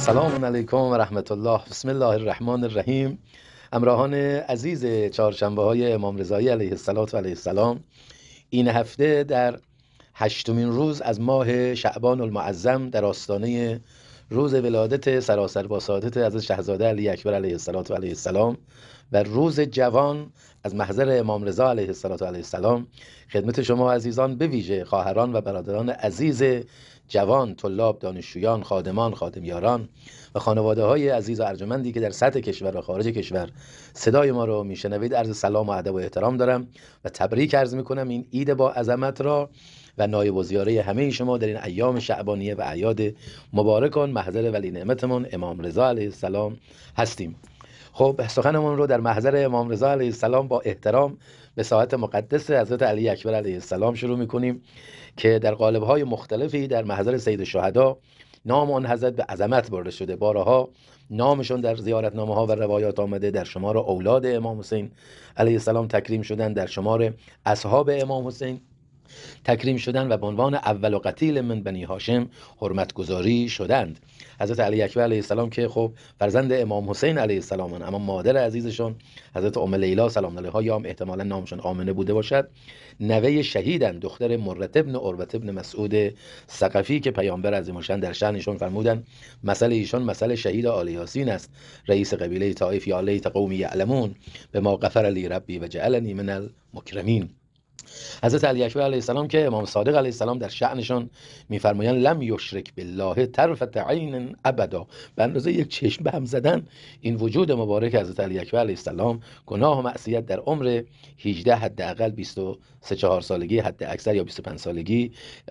سلام علیکم و رحمت الله. بسم الله الرحمن الرحیم. همراهان عزیز چهارشنبه های امام رضایی علیه السلام، این هفته در 8مین روز از ماه شعبان المعظم در آستانه روز ولادت سراسر با سعادت حضرت شهزاده علی اکبر علیه السلام و روز جوان از محضر امام رضا علیه السلام خدمت شما عزیزان، به ویژه خواهران و برادران عزیز جوان، طلاب، دانشجویان، خادمان، خادمیاران و خانواده های عزیز و ارجمندی که در سطح کشور و خارج کشور صدای ما رو میشنوید، عرض سلام و ادب و احترام دارم و تبریک عرض میکنم این عید با عظمت را و نایب و زیاره همه شما در این ایام شعبانیه و اعیاد مبارکان محضر ولی نعمتمون امام رضا علیه السلام هستیم. خب سخنمون رو در محضر امام رضا علیه السلام با احترام به ساعت مقدس حضرت علی اکبر علیه السلام شروع میکنیم که در قالب‌های مختلفی در محضر سید الشهدا نام آن حضرت به عظمت برده شده. بارها نامشون در زیارتنامه‌ها و روایات آمده، در شمار اولاد امام حسین علیه السلام تکریم شدن، در شمار اصحاب امام حسین تکریم شدن و به عنوان اول و قتیل من بنی هاشم حرمت گذاری شدند. حضرت علی اکبر علیه السلام که خب فرزند امام حسین علیه السلام، اما مادر عزیزشون حضرت ام لیلا سلام علیها، یا هم احتمالاً نامشون آمنه بوده باشد، نوه شهیدن، دختر مرت ابن عروة ابن مسعود ثقفی که پیامبر عظیم الشأن در شأنشون فرمودن مثل ایشان مثل شهید آل یاسین است، رئیس قبیله طائف، یا لیت قومی یعلمون بما غفر لی ربی و جعلنی من المکرمین. حضرت علی اکبر علیه السلام که امام صادق علیه السلام در شأنشون میفرمایند لم یشرک بالله طرفة عین ابدا، به اندازه یک چشم به هم زدن این وجود مبارک حضرت علی اکبر علیه السلام، گناه و معصیت در عمر 18 حداقل 23-4 سالگی، حد اکثر یا 25 سالگی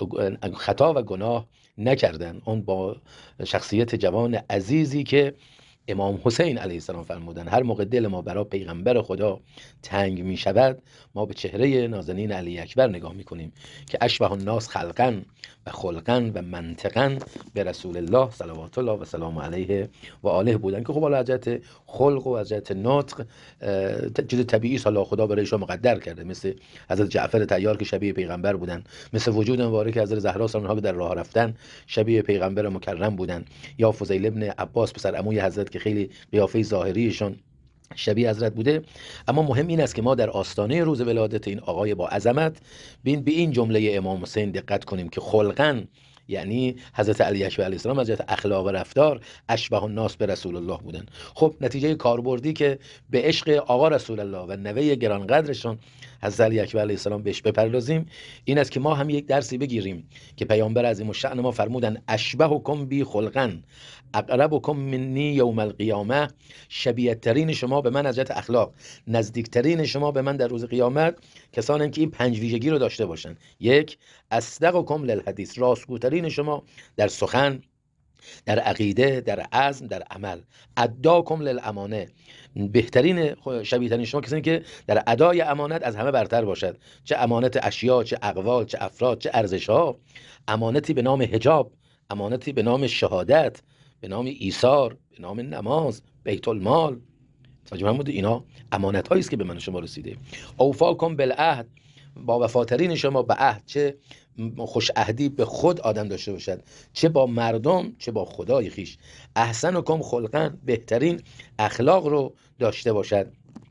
خطا و گناه نکردن. اون با شخصیت جوان عزیزی که امام حسین علیه السلام فرمودن هر موقع دل ما برای پیغمبر خدا تنگ می شود، ما به چهره نازنین علی اکبر نگاه می کنیم که اشبه الناس خلقا و خلقا و منطقا به رسول الله صلوات الله و سلام علیه و آله بودن که خب حالا از جهت خلق و از جهت نطق چیز طبیعی الله خدا برایشون مقدر کرده، مثل حضرت جعفر طیار که شبیه پیغمبر بودن، مثل وجود مبارک حضرت زهرا سلام الله که در راه رفتن شبیه پیغمبر مکرم بودن، یا فضیل ابن عباس پسر عموی حضرت که خیلی قیافه ظاهریشون شبیه حضرت بوده. اما مهم این است که ما در آستانه روز ولادت این آقای با عظمت به این جمله امام حسین دقت کنیم که خلقاً، یعنی حضرت علی اکبر علیه السلام از جهت اخلاق و رفتار اشبه الناس به رسول الله بودن. خب نتیجه کاربردی که به عشق آقا رسول الله و نوه گرانقدرشون حضرت علی اکبر علیه السلام بهش بپردازیم این است که ما هم یک درسی بگیریم که پیامبر عظیم الشأن ما فرمودن اشبهکم بی خلقا اقربکم منی یوم القیامه، شبیه ترین شما به من از جهت اخلاق، نزدیکترین شما به من در روز قیامت کسانی که این 5 ویژگی رو داشته باشن. یک، اصدقکم للحدیث، راستگوترین شما در سخن، در عقیده، در عزم، در عمل. اداکم للامانه، بهترین شبیه ترین شما کسانی که در ادای امانت از همه برتر باشد، چه امانت اشیا، چه اقوال، چه افراد، چه ارزش ها. امانتی به نام حجاب، امانتی به نام شهادت، به نام ایثار، به نام نماز، بیت المال. توجه فرمود اینا امانت هایی است که به من شما رسیده. اوفاکم بالعهد، با وفاترین شما به عهد، چه خوش عهدی به خود آدم داشته باشد، چه با مردم چه با خدای خیش. احسنکم خلقا، بهترین اخلاق رو داشته باشد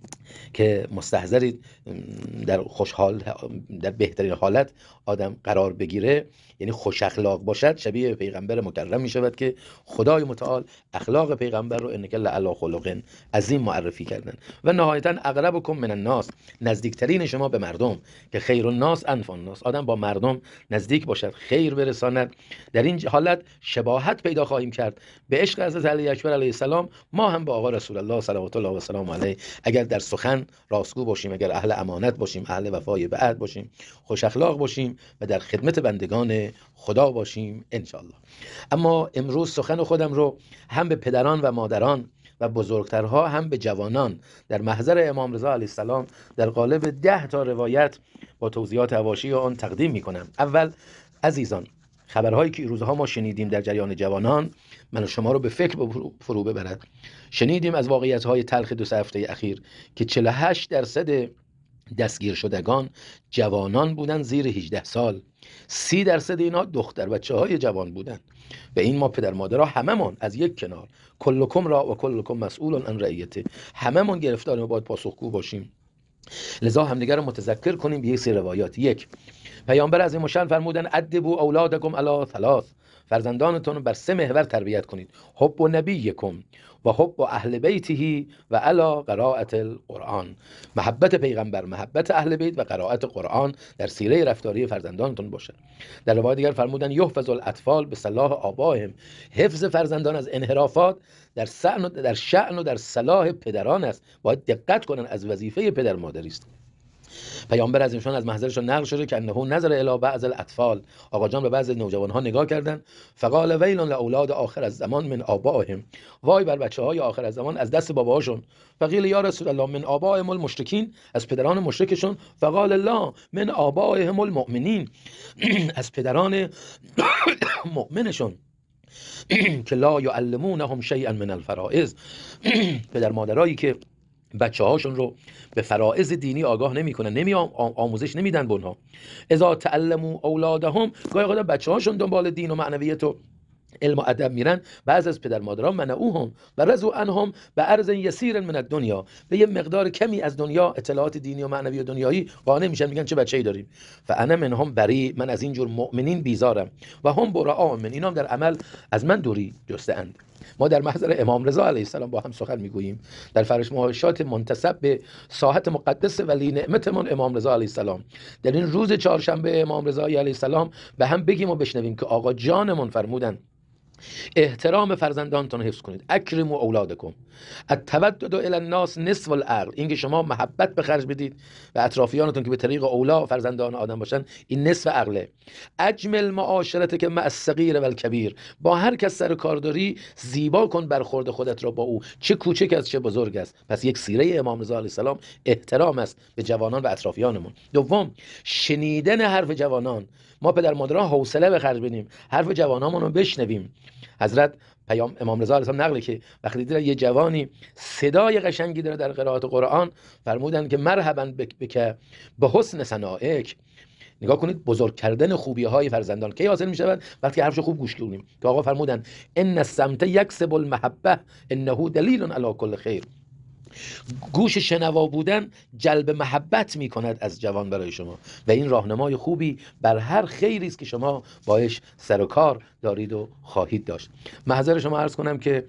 که مستحضرید در خوشحال، در بهترین حالت آدم قرار بگیره، یعنی خوش اخلاق باشد، شبیه پیغمبر مکرم می شود که خدای متعال اخلاق پیغمبر رو انک لعلی خلق عظیم معرفی کردن. و نهایتا اقربکم من الناس، نزدیکترین شما به مردم که خیر الناس انفع الناس، آدم با مردم نزدیک باشد، خیر برساند. در این حالت شباهت پیدا خواهیم کرد به عشق حضرت علی اکبر علیه السلام. ما هم با آقا رسول الله صلوات الله و سلام علیه اگر در سخن راستگو باشیم، اگر اهل امانت باشیم، اهل وفای به عهد باشیم، خوش اخلاق باشیم و در خدمت بندگان خدا باشیم انشاءالله. اما امروز سخن خودم رو هم به پدران و مادران و بزرگترها هم به جوانان در محضر امام رضا علیه السلام در قالب 10 تا روایت با توضیحات حواشی آن تقدیم میکنم. اول عزیزان، خبرهایی که روزها ما شنیدیم در جریان جوانان من و شما رو به فکر فرو ببرد. شنیدیم از واقعیت‌های تلخ 2 هفته اخیر که 48% دستگیر شدگان جوانان بودن زیر 18 سال. 30% اینا دختر بچه های جوان بودن. و این ما پدر مادرها هممون از یک کنار، کلکم را و کلکم مسئول عن رعیته، هممون گرفتار باید پاسخگو باشیم. لذا همدیگر رو متذکر کنیم به یک سری روایات. یک، پیامبر عظیم الشأن فرمودن ادبوا اولادکم علی ثلاث، فرزندانتون رو بر 3 محور تربیت کنید: حب و نبیکم و حب و اهل بیته و علی قراءت القرآن. محبت پیغمبر، محبت اهل بیت و قرائت قرآن در سیره رفتاری فرزندانتون باشد. در روایت دیگر فرمودن یحفظ الاطفال به صلاح آبائهم، حفظ فرزندان از انحرافات در شأن و در صلاح پدران است. باید دقت کنن، از وظیفه پدر مادری است. پیامبر از ایشان از محضرشون نقل شده که انه نظر الی بعض الاطفال، آقا جان به بعض نوجوان ها نگاه کردن، فقال ویل لاولاد آخر الزمان من آبائهم، وای بر بچه های آخر الزمان از دست باباهاشون. فقیل یا رسول الله من آبائهم المشرکین، از پدران مشرکشون. فقال لا من آبائهم المؤمنین، از پدران مؤمنشون که لا یعلمونهم شیئا من الفرائض، پدر مادرایی که بچه هاشون رو به فرائض دینی آگاه نمیکنن، آموزش نمیدن به اونها. اذا تعلموا اولادهم، گاهی اوقات بچه هاشون دنبال دین و معنویت و علم و ادب میرن، بعض از پدر مادران منعوهم و رضوا عنهم بعرض یسیر من الدنیا، به یه مقدار کمی از دنیا اطلاعات دینی و معنوی و دنیایی قانع میشن، میگن چه بچه‌ای داریم. فانا منهم بری، من از این جور مؤمنین بیزارم. و هم براء من، اینا هم در عمل از من دوری جسته‌اند. ما در محضر امام رضا علیه السلام با هم سخن میگوییم در فرمایشات منتسب به ساحت مقدس ولی نعمتمون امام رضا علیه السلام. در این روز چهارشنبه امام رضا علیه السلام به هم بگیم و بشنویم که آقا جانمون فرمودن احترام فرزندانتون حفظ کنید. اکرموا اولادکم، التودد الی الناس نصف العقل، اینکه شما محبت به خرج بدید و اطرافیانتون که به طریق اولا فرزندان آدم باشن، این نصف عقله. اجمل معاشرتک مع الصغیر و الکبیر، با هر کس سر کار داری زیبا کن برخورد خودت را با او، چه کوچک است چه بزرگ است. پس یک سیره امام رضا علیه السلام احترام است به جوانان و اطرافیانمون. دوم، شنیدن حرف جوانان. ما پدر مادران حوصله به خرج بدیم، حرف جوانامون رو بشنویم. حضرت امام رضا علیه السلام نقله که وقتی دیدن یه جوانی صدای قشنگی داره در قرائت قرآن، فرمودن که مرحبا بک به حسن ثنائک. نگاه کنید، بزرگ کردن خوبی های فرزندان کی حاصل می شود؟ وقتی حرفش خوب گوش کنیم. که آقا فرمودن ان السمت یکسب المحبه انه دلیل علی کل خیر، گوش شنوا بودن جلب محبت می کند از جوان برای شما و این راهنمای خوبی بر هر خیری است که شما باش سر و کار دارید و خواهید داشت. محضر شما عرض کنم که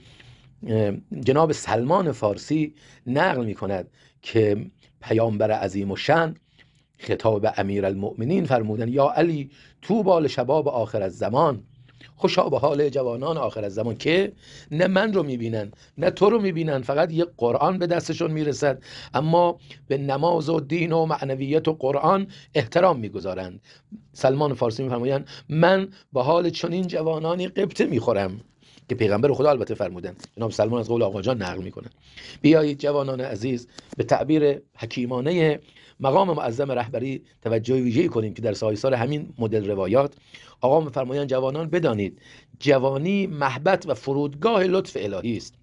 جناب سلمان فارسی نقل می کند که پیامبر عظیم الشأن خطاب امیرالمؤمنین فرمودن یا علی طوبی لشباب آخر الزمان، خوشا به حال جوانان آخر الزمان که نه من رو میبینن نه تو رو میبینن، فقط یه قرآن به دستشون میرسد اما به نماز و دین و معنویت و قرآن احترام میگذارند. سلمان فارسی میفرمایند من به حال چنین جوانانی قبطه میخورم، که پیغمبر خدا البته فرمودن. جناب سلمان از قول آقا جان نقل میکنن. بیایید جوانان عزیز به تعبیر حکیمانه مقام معظم رهبری توجه ویژه‌ای کنیم که در سایسار همین مدل روایات آقا میفرمایند جوانان بدانید جوانی محبت و فرودگاه لطف الهی است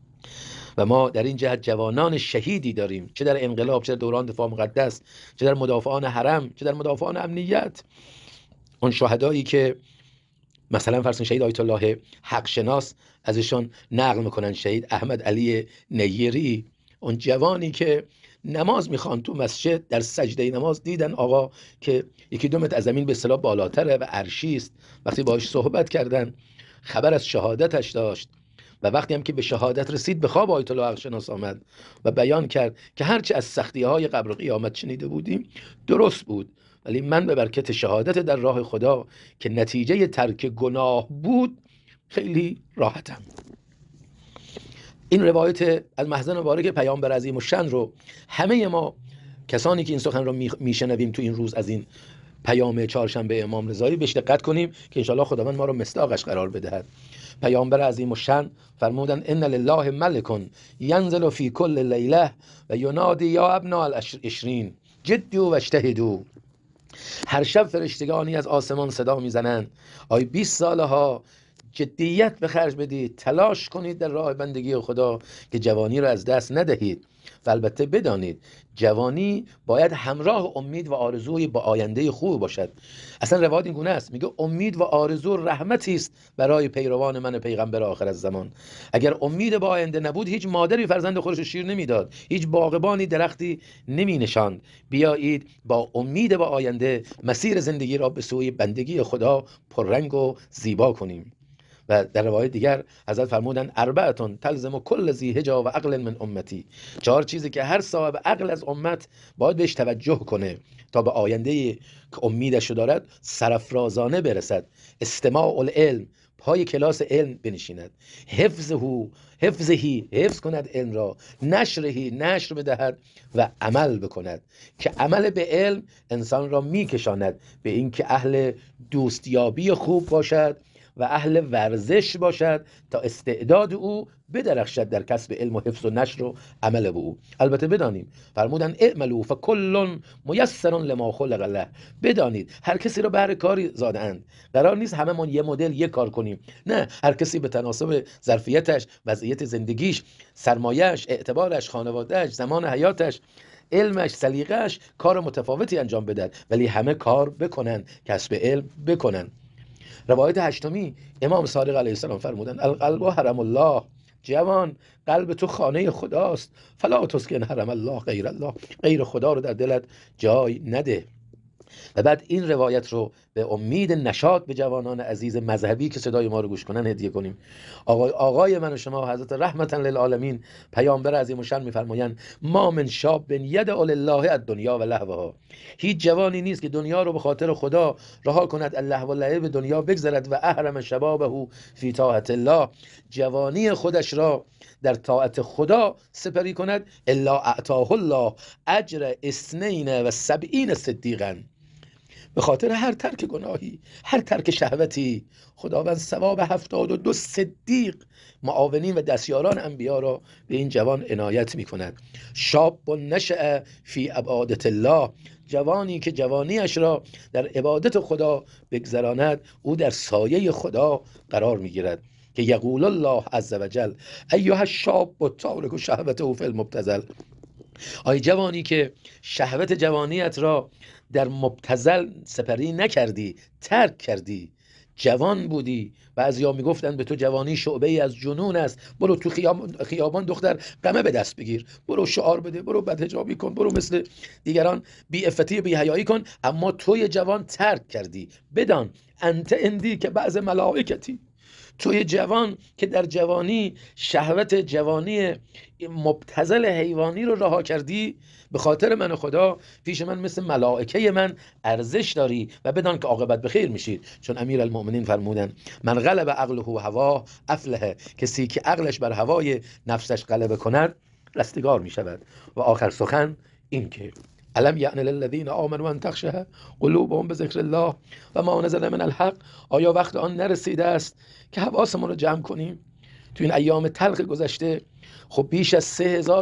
و ما در این جهت جوانان شهیدی داریم، چه در انقلاب، چه در دوران دفاع مقدس، چه در مدافعان حرم، چه در مدافعان امنیت. اون شهدایی که مثلا فرض شهید آیت الله حق شناس ازشون نقل میکنن، شهید احمد علی نیری، اون جوانی که نماز میخوان تو مسجد، در سجده نماز دیدن آقا که 1-2 متر از زمین به اصطلاح بالاتره و عرشی است. وقتی باهاش صحبت کردن خبر از شهادتش داشت و وقتی هم که به شهادت رسید به خواب آیت الله حق شناس آمد و بیان کرد که هرچی از سختی‌های قبر و قیامت شنیده بودیم درست بود، ولی من به برکت شهادت در راه خدا که نتیجه ترک گناه بود خیلی راحتم. این روایت از محضر مبارک پیامبر عظیم الشأن رو همه ما کسانی که این سخن رو میشنویم تو این روز از این پیام چهارشنبه امام رضایی بهش دقت کنیم که انشالله خداوند ما رو مصداقش قرار بدهد. پیامبر عظیم الشأن فرمودن ان لله ملک ینزل فی کل لیله و ینادی یا ابناء العشرین جدوا واجتهدوا. هر شب فرشتگانی از آسمان صدا میزنند آی 20 ساله ها جدیت به خرج بدید، تلاش کنید در راه بندگی خدا که جوانی رو از دست ندهید. و البته بدانید جوانی باید همراه امید و آرزوی با آینده خوب باشد. اصلا روایت این گونه است، میگه امید و آرزو رحمتی است برای پیروان من پیغمبر آخر الزمان. اگر امید با آینده نبود، هیچ مادری فرزند خودش شیر نمیداد، هیچ باغبانی درختی نمی نشاند. بیایید با امید با آینده مسیر زندگی را به سوی بندگی خدا پررنگ و زیبا کنیم. و در روایت دیگر حضرت فرمودن اربعتون تلزم کل ذی حجا و عقل من امتی، 4 چیزی که هر صاحب عقل از امت باید بهش توجه کنه تا به آینده که امیدش دارد سرافرازانه برسد. استماع العلم، پای کلاس علم بنشیند. حفظهی حفظ کند علم را. نشرهی نشر بدهد و عمل بکند که عمل به علم انسان را میکشاند به اینکه اهل دوستیابی خوب باشد و اهل ورزش باشد تا استعداد او بدرخشد در کسب علم و حفظ و نشر و عمل به او. البته بدانیم فرمودن اعملوا فکل میسر لما خلق له. بدانید هر کسی را بهر کاری زاده اند. قرار نیست هممون یه مدل یک کار کنیم، نه، هر کسی به تناسب ظرفیتش، وضعیت زندگیش، سرمایه‌اش، اعتبارش، خانواده‌اش، زمان حیاتش، علمش، سلیقه‌اش کار متفاوتی انجام بدهد، ولی همه کار بکنن، کسب علم بکنن. روایت هشتمی امام صادق علیه السلام فرمودن القلب حرم الله. جوان، قلب تو خانه خداست. فلا تسکن حرم الله غیر الله. غیر خدا رو در دلت جای نده. و بعد این روایت رو به امید نشاط به جوانان عزیز مذهبی که صدای ما رو گوش کنن هدیه کنیم. آقای من و شما حضرت رحمتا للعالمین پیامبر عظیم الشان میفرمایند ما من شاب یدع لله الدنیا و لهوها. هیچ جوانی نیست که دنیا رو به خاطر خدا رها کند، الله و لعب به دنیا بگذرد و احرم شبابه فی طاعت الله، جوانی خودش را در طاعت خدا سپری کند، الا اعطاه الله اجر 72 صدیقا. به خاطر هر ترک گناهی، هر ترک شهوتی، خداوند ثواب 72 صدیق، معاونین و دستیاران انبیا را به این جوان عنایت می کند. شاب نشأ فی عبادت الله. جوانی که جوانیش را در عبادت خدا بگذراند، او در سایه خدا قرار می گیرد که یقول الله عز وجل ایها الشاب التارک شهوته فی المبتذل. آی جوانی که شهوت جوانیت را در مبتذل سپری نکردی، ترک کردی، جوان بودی. بعضیا میگفتن به تو جوانی شعبه ای از جنون است، برو تو خیابان دختر قمه به دست بگیر، برو شعار بده، برو بدحجابی کن، برو مثل دیگران بی عفتی و بی حیایی کن. اما توی جوان ترک کردی. بدان انت اندی که بعض ملائکتی، توی جوان که در جوانی شهوت جوانی مبتذل حیوانی رو رها کردی، به خاطر من خدا پیش من مثل ملائکه من ارزش داری و بدان که عاقبت بخیر میشید. چون امیر المؤمنین فرمودن من غلب عقله و هوا افلح. کسی که عقلش بر هوای نفسش غلبه کند رستگار میشود. و آخر سخن این که الم یعن للذین آمنوا ان تخشع قلوبهم بذکر الله و ما نزل من الحق. آیا وقت آن نرسیده است که حواسمون رو جمع کنیم؟ تو این ایام تلخ گذشته خب بیش از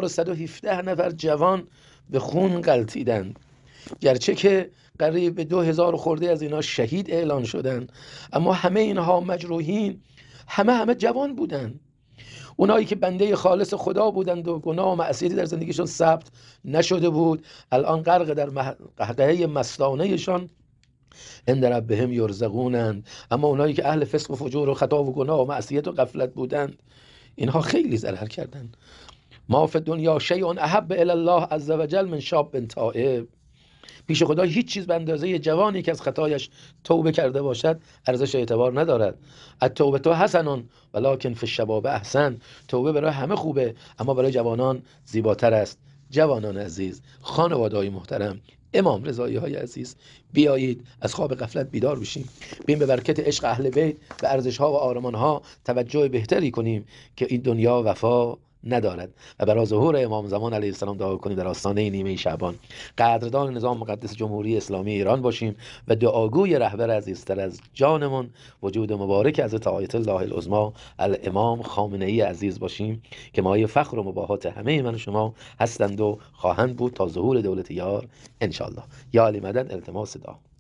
3117 نفر جوان به خون غلتیدند، گرچه که قریب به 2000 خورده از اینا شهید اعلان شدند، اما همه اینها مجروحین همه جوان بودند. اونایی که بنده خالص خدا بودند و گناه و معصیتی در زندگیشون ثبت نشده بود، الان غرق در قحطه مستانهشان عند ربهم یرزقونند. اما اونایی که اهل فسق و فجور و خطا و گناه و معصیت و غفلت بودند، اینها خیلی ضرر کردند. ما فی دنیا شیء احب الی الله عز وجل من شاب تائب. پیش خدا هیچ چیز به اندازه جوانی که از خطایش توبه کرده باشد ارزش اعتبار ندارد. التوبه تو حسن ولکن فی الشباب احسن. توبه برای همه خوبه اما برای جوانان زیباتر است. جوانان عزیز، خانواده‌های محترم، امام رضایی های عزیز، بیایید از خواب غفلت بیدار بشیم، بیایم به برکت عشق اهل بیت به ارزش ها و آرمان ها توجه بهتری کنیم که این دنیا وفا ندارد و برای ظهور امام زمان علیه السلام دعا کنیم در آستانه نیمه شعبان. قدردان نظام مقدس جمهوری اسلامی ایران باشیم و دعاگوی رهبر عزیزتر از جانمون وجود مبارک حضرت آیت الله العظما الامام خامنه ای عزیز باشیم که مایه فخر و مباهات همه من و شما هستند و خواهند بود تا ظهور دولت یار ان شاء الله. یا علی مدد التماس دعا.